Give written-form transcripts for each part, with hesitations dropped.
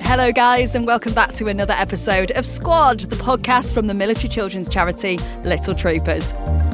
Hello guys, and welcome back to another episode of Squad, the podcast from the military children's charity Little Troopers.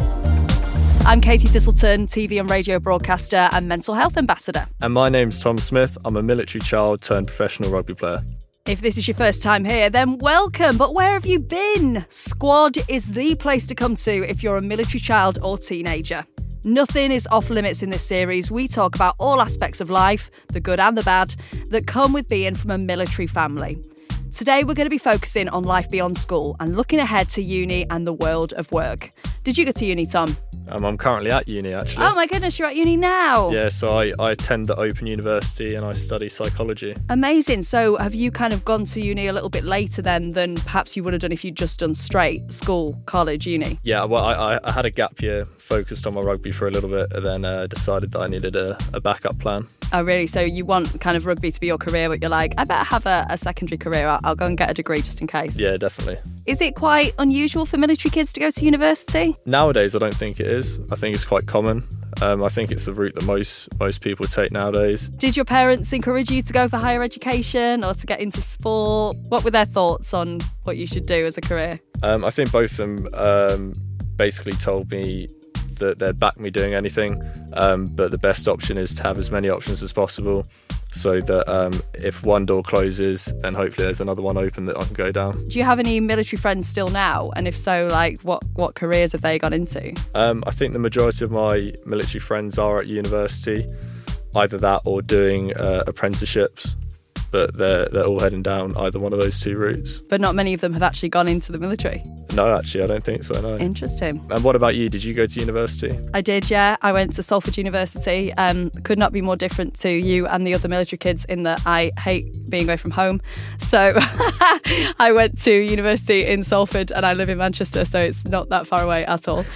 I'm Katie Thistleton, TV and radio broadcaster and mental health ambassador. And my name's Tom Smith. I'm a military child turned professional rugby player. If this is your first time here, then welcome, but where have you been? Squad is the place to come to if you're a military child or teenager. Nothing is off limits in this series. We talk about all aspects of life, the good and the bad, that come with being from a military family. Today we're going to be focusing on life beyond school and looking ahead to uni and the world of work. Did you go to uni, Tom? I'm currently at uni, actually. Oh my goodness, you're at uni now. Yeah, so I attend the Open University and I study psychology. Amazing. So have you kind of gone to uni a little bit later then than perhaps you would have done if you'd just done straight school, college, uni? Yeah, well, I had a gap year, focused on my rugby for a little bit, and then decided that I needed a backup plan. Oh, really? So you want kind of rugby to be your career, but you're like, I better have a secondary career. I'll go and get a degree just in case. Yeah, definitely. Is it quite unusual for military kids to go to university? Nowadays, I don't think it is. I think it's quite common. I think it's the route that most people take nowadays. Did your parents encourage you to go for higher education or to get into sport? What were their thoughts on what you should do as a career? I think both of them basically told me that they'd back me doing anything, but the best option is to have as many options as possible, so that if one door closes, then hopefully there's another one open that I can go down. Do you have any military friends still now? And if so, like what careers have they gone into? I think the majority of my military friends are at university, either that or doing apprenticeships. But they're all heading down either one of those two routes. But not many of them have actually gone into the military? No, actually, I don't think so, no. Interesting. And what about you? Did you go to university? I did, yeah. I went to Salford University. Could not be more different to you and the other military kids in that I hate being away from home. So I went to university in Salford and I live in Manchester, so it's not that far away at all.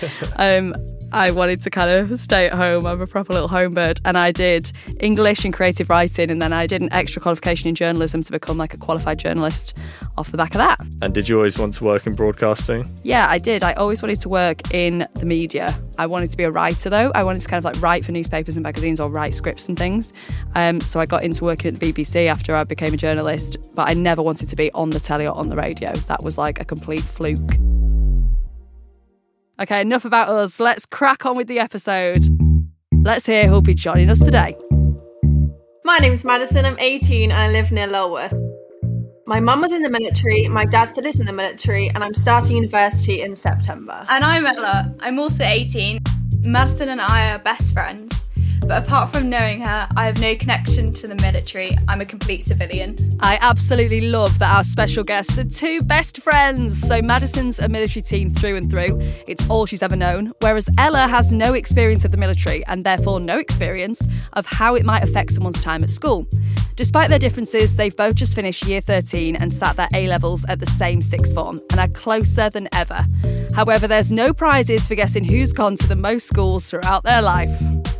I wanted to kind of stay at home. I'm a proper little home bird. And I did English and creative writing, and then I did an extra qualification in journalism to become like a qualified journalist off the back of that. And did you always want to work in broadcasting? Yeah, I did. I always wanted to work in the media. I wanted to be a writer though. I wanted to kind of like write for newspapers and magazines or write scripts and things. So I got into working at the BBC after I became a journalist, but I never wanted to be on the telly or on the radio. That was like a complete fluke. Okay, enough about us. Let's crack on with the episode. Let's hear who'll be joining us today. My name's Madison, I'm 18 and I live near Lulworth. My mum was in the military, my dad still is in the military, and I'm starting university in September. And I'm Ella. I'm also 18. Madison and I are best friends. But apart from knowing her, I have no connection to the military. I'm a complete civilian. I absolutely love that our special guests are two best friends. So Madison's a military teen through and through. It's all she's ever known. Whereas Ella has no experience of the military and therefore no experience of how it might affect someone's time at school. Despite their differences, they've both just finished year 13 and sat their A-levels at the same sixth form and are closer than ever. However, there's no prizes for guessing who's gone to the most schools throughout their life.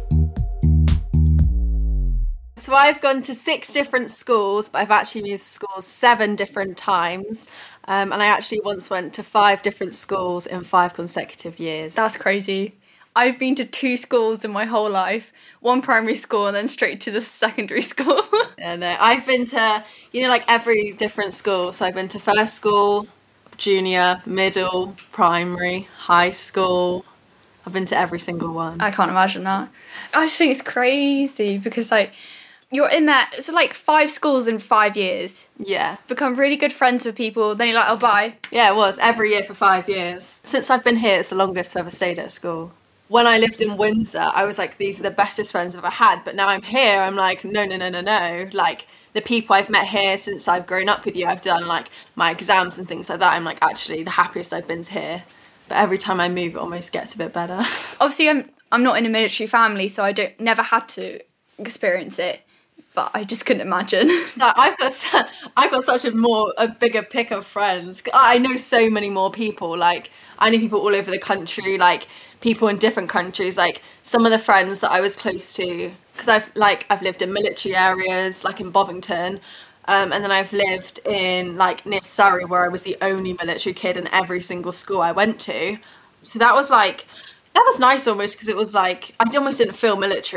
So I've gone to 6 different schools, but I've actually moved schools 7 different times. And I actually once went to 5 different schools in 5 consecutive years. That's crazy. I've been to 2 schools in my whole life, 1 primary school and then straight to the secondary school. And I've been to, like every different school. So I've been to first school, junior, middle, primary, high school. I've been to every single one. I can't imagine that. I just think it's crazy because you're in there, so 5 schools in 5 years. Yeah. Become really good friends with people, then you're like, oh, bye. Yeah, it was. Every year for 5 years. Since I've been here, it's the longest I've ever stayed at school. When I lived in Windsor, I was like, these are the bestest friends I've ever had. But now I'm here, I'm like, no. Like, the people I've met here since I've grown up with you, I've done, my exams and things like that. I'm, actually the happiest I've been here. But every time I move, it almost gets a bit better. Obviously, I'm not in a military family, so I never had to experience it. But I just couldn't imagine. So I've got such a bigger pick of friends. I know so many more people. I know people all over the country, people in different countries. Some of the friends that I was close to, because I've lived in military areas, in Bovington, and then I've lived in near Surrey, where I was the only military kid in every single school I went to. So that was nice almost, because it was I almost didn't feel military.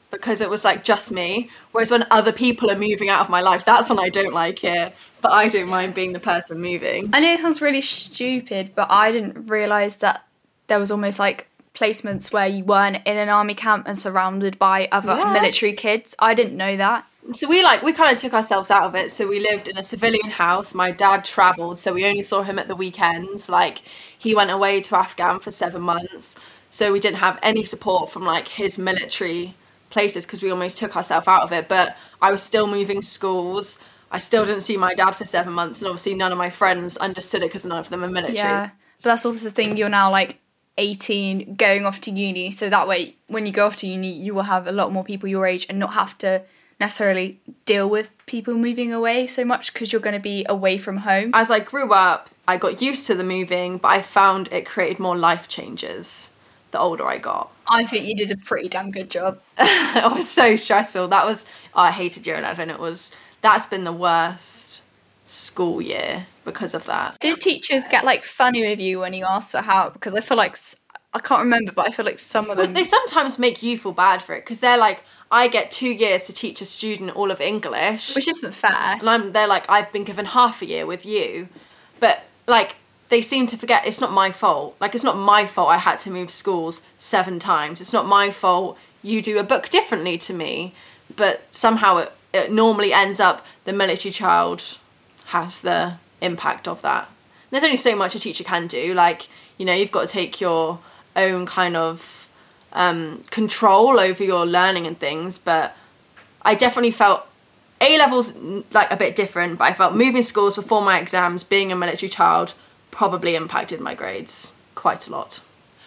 because it was like just me. Whereas when other people are moving out of my life, that's when I don't like it. But I don't mind being the person moving. I know it sounds really stupid, but I didn't realise that there was almost like placements where you weren't in an army camp and surrounded by other military kids. I didn't know that. So we kind of took ourselves out of it. So we lived in a civilian house. My dad travelled, so we only saw him at the weekends. Like, he went away to Afghan for 7 months. So we didn't have any support from like his military places because we almost took ourselves out of it. But I was still moving schools. I still didn't see my dad for 7 months, and obviously none of my friends understood it because none of them are military. Yeah, but that's also the thing, you're now like 18 going off to uni, so that way when you go off to uni you will have a lot more people your age and not have to necessarily deal with people moving away so much because you're going to be away from home. As I grew up, I got used to the moving, but I found it created more life changes the older I got. I think you did a pretty damn good job. It was so stressful. I hated year 11. That's been the worst school year because of that. Did teachers get like funny with you when you asked for help? Because I feel like, I can't remember, but I feel like some of them... They sometimes make you feel bad for it because they're like, I get 2 years to teach a student all of English. Which isn't fair. And they're like, I've been given half a year with you. But like, they seem to forget it's not my fault. Like, it's not my fault I had to move schools 7 times. It's not my fault you do a book differently to me. But somehow it normally ends up the military child has the impact of that. There's only so much a teacher can do. Like, you know, you've got to take your own kind of control over your learning and things. But I definitely felt A-levels like a bit different, but I felt moving schools before my exams, being a military child, probably impacted my grades quite a lot.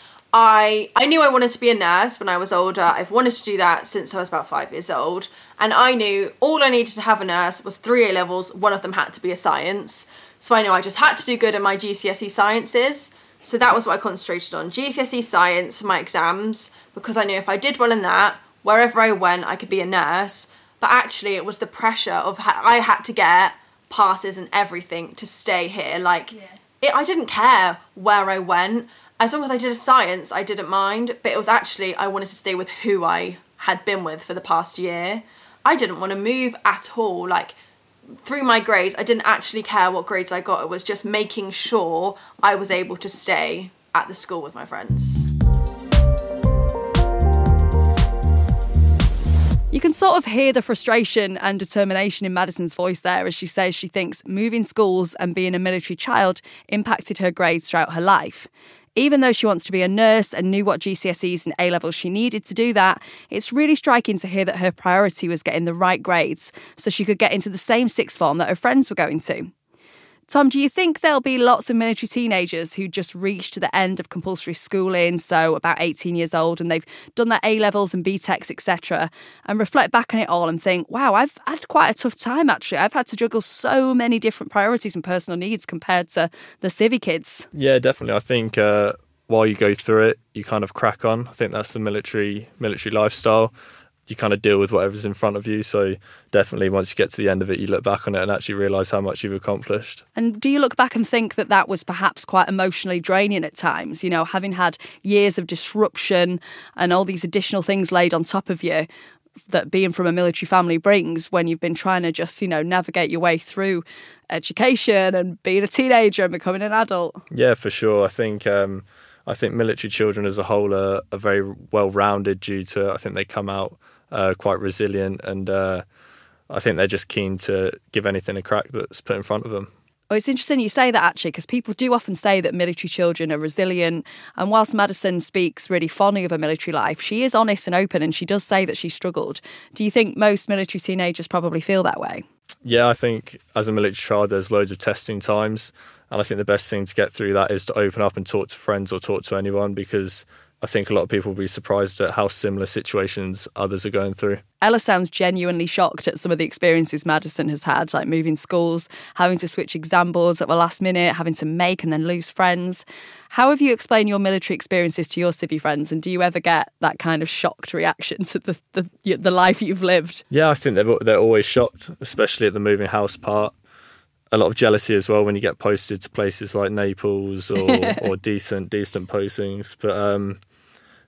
I knew I wanted to be a nurse when I was older. I've wanted to do that since I was about 5 years old. And I knew all I needed to have a nurse was 3 A-levels. One of them had to be a science. So I knew I just had to do good in my GCSE sciences. So that was what I concentrated on. GCSE science for my exams, because I knew if I did well in that, wherever I went, I could be a nurse. But actually it was the pressure of I had to get passes and everything to stay here. Like, I didn't care where I went. As long as I did a science, I didn't mind. But it was actually, I wanted to stay with who I had been with for the past year. I didn't want to move at all. Like, through my grades, I didn't actually care what grades I got. It was just making sure I was able to stay at the school with my friends. You can sort of hear the frustration and determination in Madison's voice there as she says she thinks moving schools and being a military child impacted her grades throughout her life. Even though she wants to be a nurse and knew what GCSEs and A-levels she needed to do that, it's really striking to hear that her priority was getting the right grades so she could get into the same sixth form that her friends were going to. Tom, do you think there'll be lots of military teenagers who just reached the end of compulsory schooling, so about 18 years old, and they've done their A-levels and BTECs, etc., and reflect back on it all and think, wow, I've had quite a tough time, actually. I've had to juggle so many different priorities and personal needs compared to the civvy kids. Yeah, definitely. I think while you go through it, you kind of crack on. I think that's the military lifestyle. You kind of deal with whatever's in front of you. So definitely once you get to the end of it, you look back on it and actually realise how much you've accomplished. And do you look back and think that that was perhaps quite emotionally draining at times? You know, having had years of disruption and all these additional things laid on top of you that being from a military family brings when you've been trying to just, you know, navigate your way through education and being a teenager and becoming an adult? Yeah, for sure. I think military children as a whole are very well-rounded due to, I think they come out quite resilient, and I think they're just keen to give anything a crack that's put in front of them. Well, it's interesting you say that, actually, because people do often say that military children are resilient. And whilst Madison speaks really fondly of her military life, she is honest and open, and she does say that she struggled. Do you think most military teenagers probably feel that way? Yeah, I think as a military child, there's loads of testing times. And I think the best thing to get through that is to open up and talk to friends or talk to anyone, because I think a lot of people will be surprised at how similar situations others are going through. Ella sounds genuinely shocked at some of the experiences Madison has had, like moving schools, having to switch exam boards at the last minute, having to make and then lose friends. How have you explained your military experiences to your civvy friends, and do you ever get that kind of shocked reaction to the life you've lived? Yeah, I think they're always shocked, especially at the moving house part. A lot of jealousy as well when you get posted to places like Naples or decent postings. But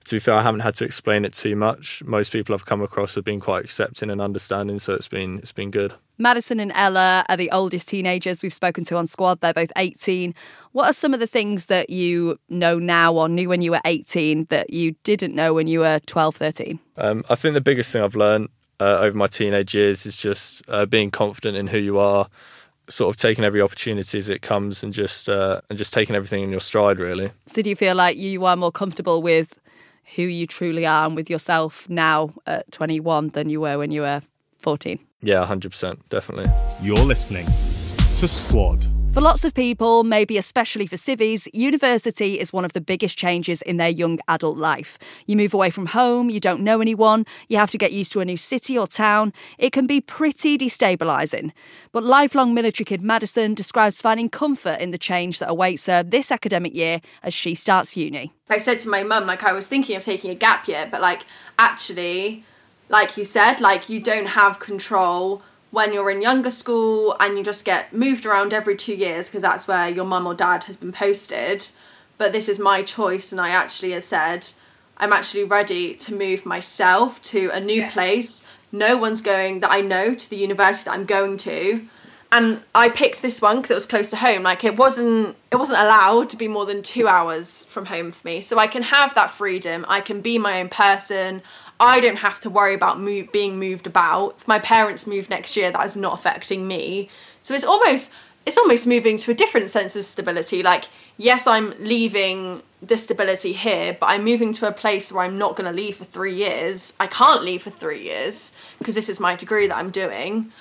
to be fair, I haven't had to explain it too much. Most people I've come across have been quite accepting and understanding, so it's been good. Madison and Ella are the oldest teenagers we've spoken to on Squad. They're both 18. What are some of the things that you know now or knew when you were 18 that you didn't know when you were 12, 13? I think the biggest thing I've learned over my teenage years is just being confident in who you are, sort of taking every opportunity as it comes and just taking everything in your stride, really. So do you feel like you are more comfortable with who you truly are and with yourself now at 21 than you were when you were 14? Yeah, 100%, definitely. You're listening to Squad. For lots of people, maybe especially for civvies, university is one of the biggest changes in their young adult life. You move away from home, you don't know anyone, you have to get used to a new city or town. It can be pretty destabilising. But lifelong military kid Madison describes finding comfort in the change that awaits her this academic year as she starts uni. I said to my mum, like, I was thinking of taking a gap year, but like, actually, like you said, like, you don't have control when you're in younger school and you just get moved around every 2 years because that's where your mum or dad has been posted. But this is my choice, and I actually have said I'm actually ready to move myself to a new place. No one's going that I know to the university that I'm going to. And I picked this one because it was close to home. Like, it wasn't allowed to be more than 2 hours from home for me. So I can have that freedom. I can be my own person. I don't have to worry about being moved about. If my parents move next year, that is not affecting me. So it's almost moving to a different sense of stability. Like, yes, I'm leaving the stability here, but I'm moving to a place where I'm not going to leave for 3 years. I can't leave for 3 years because this is my degree that I'm doing.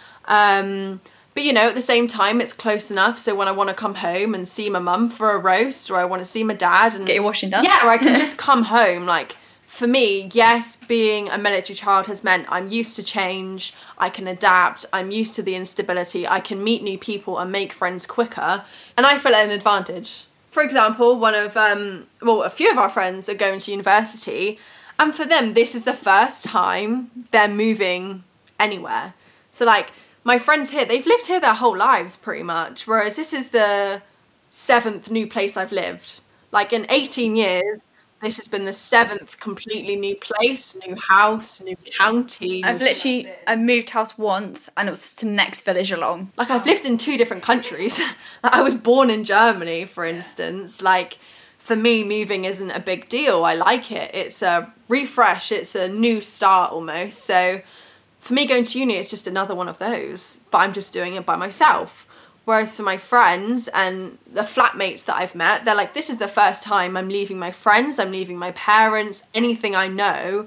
But, you know, at the same time, it's close enough. So when I want to come home and see my mum for a roast, or I want to see my dad and Get your washing done. Yeah, or I can just come home. Like, for me, yes, being a military child has meant I'm used to change, I can adapt, I'm used to the instability, I can meet new people and make friends quicker, and I feel at an advantage. For example, a few of our friends are going to university, and for them, this is the first time they're moving anywhere. So, like, my friends here, they've lived here their whole lives, pretty much, whereas this is the 7th new place I've lived. Like, in 18 years, this has been the 7th completely new place, new house, new county. I've moved house once and it was to the next village along. Like, I've lived in 2 different countries. Like, I was born in Germany, for instance. Like, for me, moving isn't a big deal. I like it. It's a refresh. It's a new start almost. So for me, going to uni, it's just another one of those. But I'm just doing it by myself. Whereas for my friends and the flatmates that I've met, they're like, this is the first time I'm leaving my friends, I'm leaving my parents, anything I know.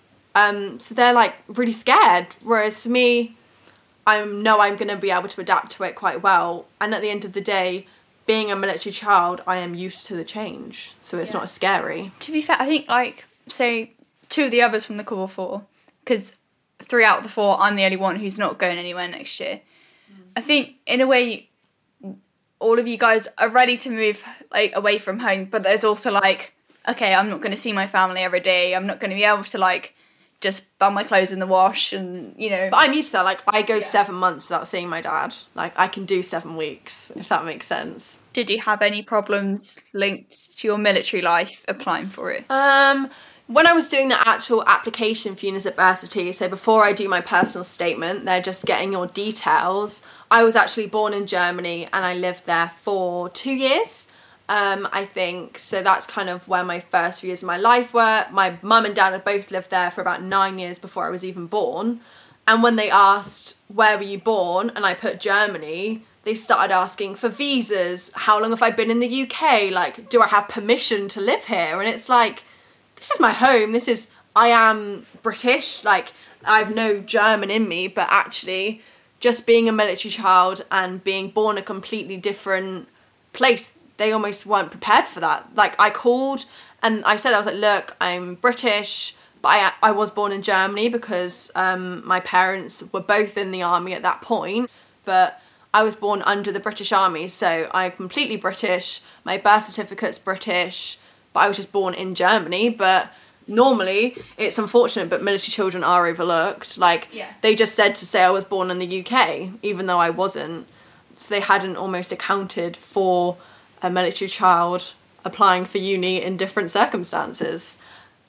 So they're like really scared. Whereas for me, I know I'm going to be able to adapt to it quite well. And at the end of the day, being a military child, I am used to the change. So it's not as scary. To be fair, I think, like, say 2 of the others from the Core 4, because 3 out of the 4, I'm the only one who's not going anywhere next year. I think, in a way, all of you guys are ready to move, like, away from home, but there's also, like, okay, I'm not going to see my family every day. I'm not going to be able to, like, just bum my clothes in the wash and, you know. But I'm used to that. Like, I go 7 months without seeing my dad. Like, I can do 7 weeks, if that makes sense. Did you have any problems linked to your military life applying for it? When I was doing the actual application for university, so before I do my personal statement, they're just getting your details. I was actually born in Germany and I lived there for 2 years, I think. So that's kind of where my first few years of my life were. My mum and dad had both lived there for about 9 years before I was even born. And when they asked, where were you born? And I put Germany, they started asking for visas. How long have I been in the UK? Like, do I have permission to live here? And it's like, this is my home. I am British. Like, I have no German in me, but actually just being a military child and being born a completely different place, they almost weren't prepared for that. Like, I called and I said, I was like, look, I'm British, but I was born in Germany because my parents were both in the army at that point, but I was born under the British Army, so I'm completely British. My birth certificate's British, but I was just born in Germany. But normally, it's unfortunate, but military children are overlooked. Like, they just said to say I was born in the UK, even though I wasn't. So they hadn't almost accounted for a military child applying for uni in different circumstances.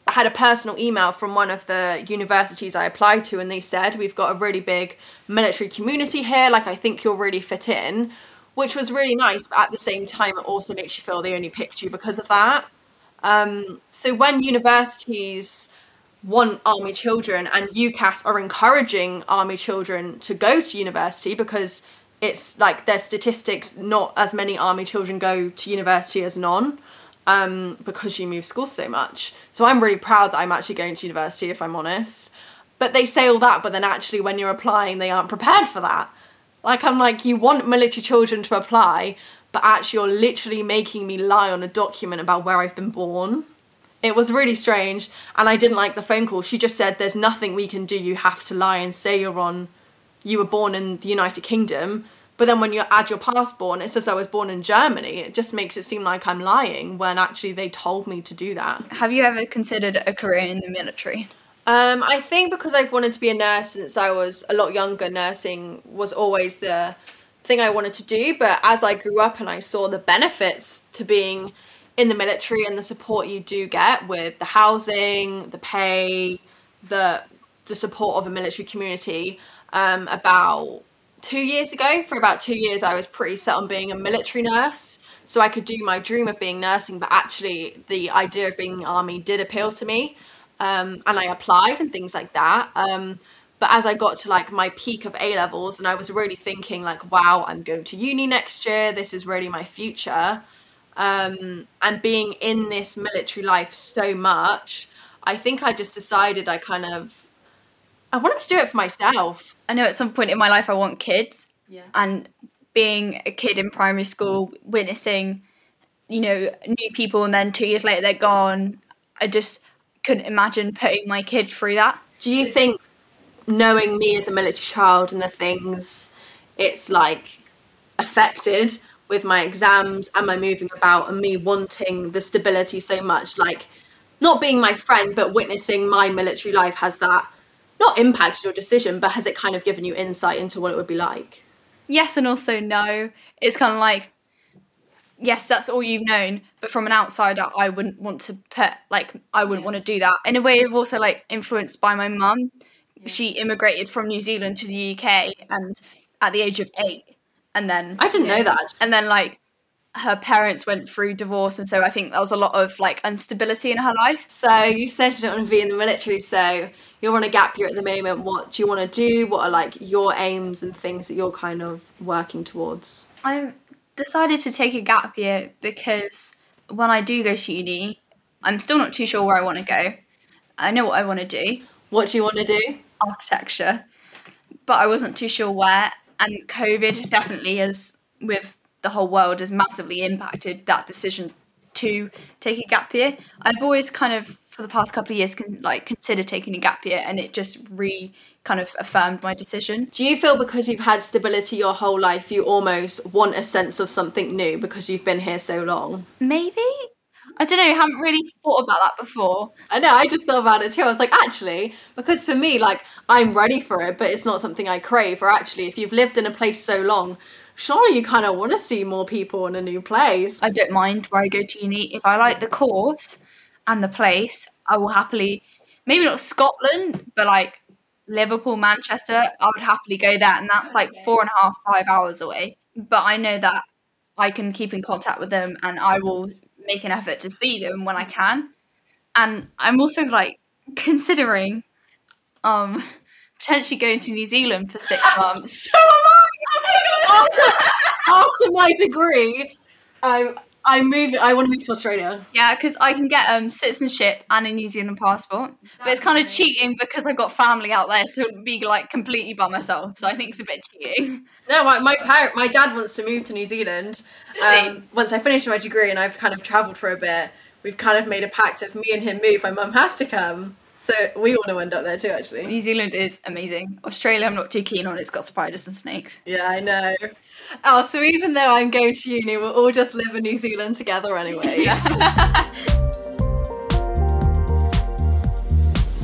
I had a personal email from one of the universities I applied to, and they said, we've got a really big military community here, like I think you'll really fit in, which was really nice, but at the same time it also makes you feel they only picked you because of that. So when universities want army children, and UCAS are encouraging army children to go to university, because it's like their statistics, not as many army children go to university as non, because you move schools so much. So I'm really proud that I'm actually going to university, if I'm honest. But they say all that, but then actually when you're applying, they aren't prepared for that. Like, I'm like, you want military children to apply, but actually you're literally making me lie on a document about where I've been born. It was really strange, and I didn't like the phone call. She just said, there's nothing we can do, you have to lie and say you were born in the United Kingdom. But then when you add your passport and it says I was born in Germany, it just makes it seem like I'm lying, when actually they told me to do that. Have you ever considered a career in the military? I think because I've wanted to be a nurse since I was a lot younger, nursing was always the thing I wanted to do. But as I grew up and I saw the benefits to being in the military and the support you do get with the housing, the pay, the support of a military community, about 2 years ago, for about 2 years, I was pretty set on being a military nurse, so I could do my dream of being nursing, but actually the idea of being in the army did appeal to me, and I applied and things like that. But as I got to like my peak of A-levels, and I was really thinking like, wow, I'm going to uni next year, this is really my future, and being in this military life so much, I think I just decided I wanted to do it for myself. I know at some point in my life I want kids. Yeah. And being a kid in primary school, witnessing, new people, and then 2 years later they're gone, I just couldn't imagine putting my kid through that. Do you think, knowing me as a military child and the things it's like affected with my exams and my moving about and me wanting the stability so much, like not being my friend, but witnessing my military life, has that not impacted your decision, but has it kind of given you insight into what it would be like? Yes, and also no. It's kind of like, yes, that's all you've known, but from an outsider, I wouldn't want to want to do that. In a way, I'm also like influenced by my mum. Yeah. She immigrated from New Zealand to the UK, and at the age of 8, and then I didn't know that. And then like her parents went through divorce, and so I think there was a lot of like instability in her life. So you said you don't want to be in the military, so you're on a gap year at the moment. What do you want to do? What are like your aims and things that you're kind of working towards? I've decided to take a gap year because when I do go to uni, I'm still not too sure where I want to go. I know what I want to do. What do you want to do? Architecture. But I wasn't too sure where, and COVID definitely has, with the whole world, has massively impacted that decision to take a gap year. I've always kind of, for the past couple of years, considered taking a gap year, and it just kind of affirmed my decision. Do you feel because you've had stability your whole life, you almost want a sense of something new because you've been here so long? Maybe. I don't know, I haven't really thought about that before. I know, I just thought about it too. I was like, actually, because for me, like, I'm ready for it, but it's not something I crave. Or actually, if you've lived in a place so long, surely you kind of want to see more people in a new place. I don't mind where I go to uni. If I like the course and the place, I will happily, maybe not Scotland, but like Liverpool, Manchester, I would happily go there. And that's like 4.5, 5 hours away. But I know that I can keep in contact with them, and I will make an effort to see them when I can. And I'm also like considering potentially going to New Zealand for 6 months. So am I! After my degree, I want to move to Australia. Yeah, because I can get citizenship and a New Zealand passport. But it's kind of cheating because I've got family out there, so it would be like completely by myself. So I think it's a bit cheating. No, my dad wants to move to New Zealand. Once I finish my degree and I've kind of travelled for a bit, we've kind of made a pact of me and him move. My mum has to come. So we want to end up there too, actually. New Zealand is amazing. Australia, I'm not too keen on. It's got spiders and snakes. Yeah, I know. Oh, so even though I'm going to uni, we'll all just live in New Zealand together anyway. That's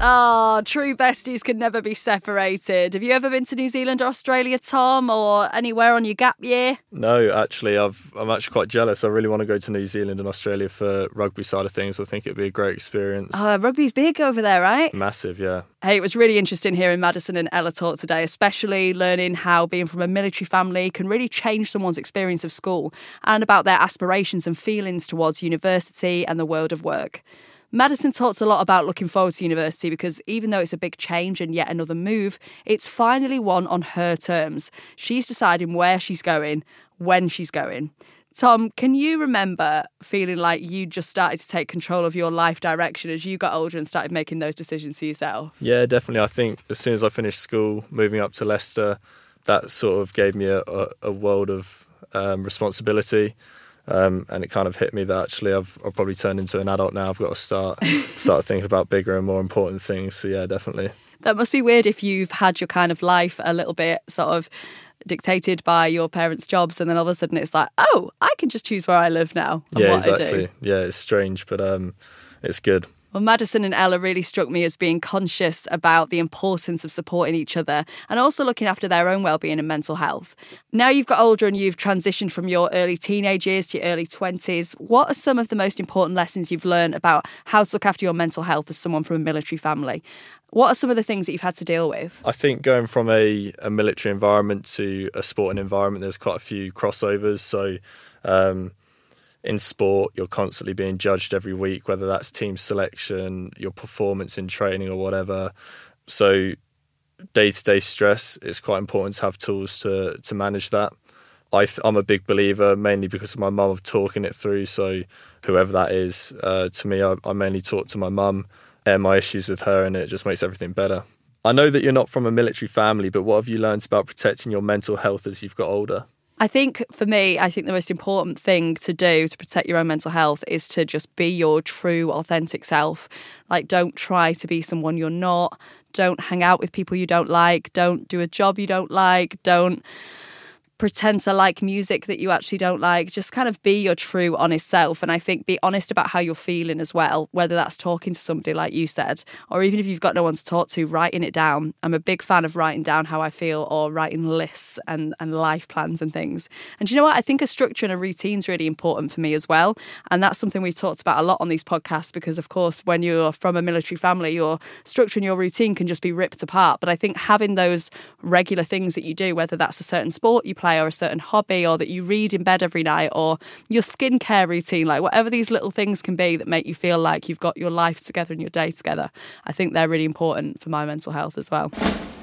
Oh, true besties can never be separated. Have you ever been to New Zealand or Australia, Tom, or anywhere on your gap year? No, actually, I'm actually quite jealous. I really want to go to New Zealand and Australia for rugby side of things. I think it'd be a great experience. Rugby's big over there, right? Massive, yeah. Hey, it was really interesting hearing Madison and Ella talk today, especially learning how being from a military family can really change someone's experience of school and about their aspirations and feelings towards university and the world of work. Madison talks a lot about looking forward to university because even though it's a big change and yet another move, it's finally one on her terms. She's deciding where she's going, when she's going. Tom, can you remember feeling like you just started to take control of your life direction as you got older and started making those decisions for yourself? Yeah, definitely. I think as soon as I finished school, moving up to Leicester, that sort of gave me a world of responsibility. And it kind of hit me that actually I've probably turned into an adult now. I've got to start thinking about bigger and more important things. So yeah, definitely. That must be weird if you've had your kind of life a little bit sort of dictated by your parents' jobs, and then all of a sudden it's like, oh, I can just choose where I live now and yeah, what exactly. I do. Yeah, it's strange, but it's good. Well, Madison and Ella really struck me as being conscious about the importance of supporting each other and also looking after their own well-being and mental health. Now you've got older and you've transitioned from your early teenage years to your early 20s. What are some of the most important lessons you've learned about how to look after your mental health as someone from a military family? What are some of the things that you've had to deal with? I think going from a military environment to a sporting environment, there's quite a few crossovers. So in sport, you're constantly being judged every week, whether that's team selection, your performance in training or whatever. So day-to-day stress, it's quite important to have tools to manage that. I'm a big believer, mainly because of my mum, of talking it through. So whoever that is, to me, I mainly talk to my mum, air my issues with her, and it just makes everything better. I know that you're not from a military family, but what have you learned about protecting your mental health as you've got older? I think for me, the most important thing to do to protect your own mental health is to just be your true, authentic self. Like, don't try to be someone you're not. Don't hang out with people you don't like. Don't do a job you don't like. Don't pretend to like music that you actually don't like. Just kind of be your true, honest self. And I think be honest about how you're feeling as well, whether that's talking to somebody like you said, or even if you've got no one to talk to, writing it down. I'm a big fan of writing down how I feel, or writing lists and life plans and things. And you know what? I think a structure and a routine is really important for me as well. And that's something we've talked about a lot on these podcasts because, of course, when you're from a military family, your structure and your routine can just be ripped apart. But I think having those regular things that you do, whether that's a certain sport you play or a certain hobby, or that you read in bed every night, or your skincare routine, like whatever these little things can be that make you feel like you've got your life together and your day together, I think they're really important for my mental health as well.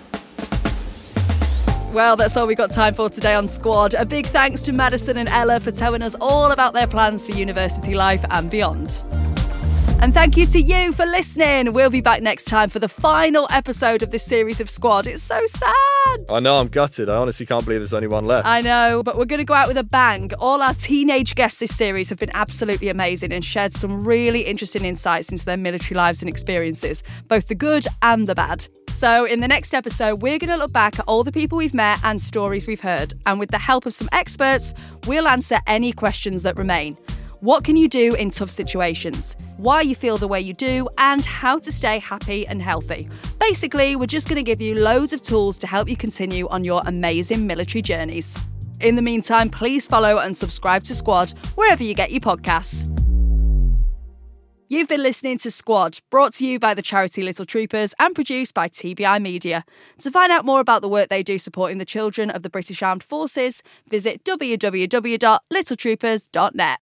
Well, that's all we got time for today on Squad. A big thanks to Madison and Ella for telling us all about their plans for university life and beyond. And thank you to you for listening. We'll be back next time for the final episode of this series of Squad. It's so sad. I know, I'm gutted. I honestly can't believe there's only one left. I know, but we're going to go out with a bang. All our teenage guests this series have been absolutely amazing and shared some really interesting insights into their military lives and experiences, both the good and the bad. So in the next episode, we're going to look back at all the people we've met and stories we've heard. And with the help of some experts, we'll answer any questions that remain. What can you do in tough situations? Why you feel the way you do, and how to stay happy and healthy. Basically, we're just going to give you loads of tools to help you continue on your amazing military journeys. In the meantime, please follow and subscribe to Squad wherever you get your podcasts. You've been listening to Squad, brought to you by the charity Little Troopers and produced by TBI Media. To find out more about the work they do supporting the children of the British Armed Forces, visit www.littletroopers.net.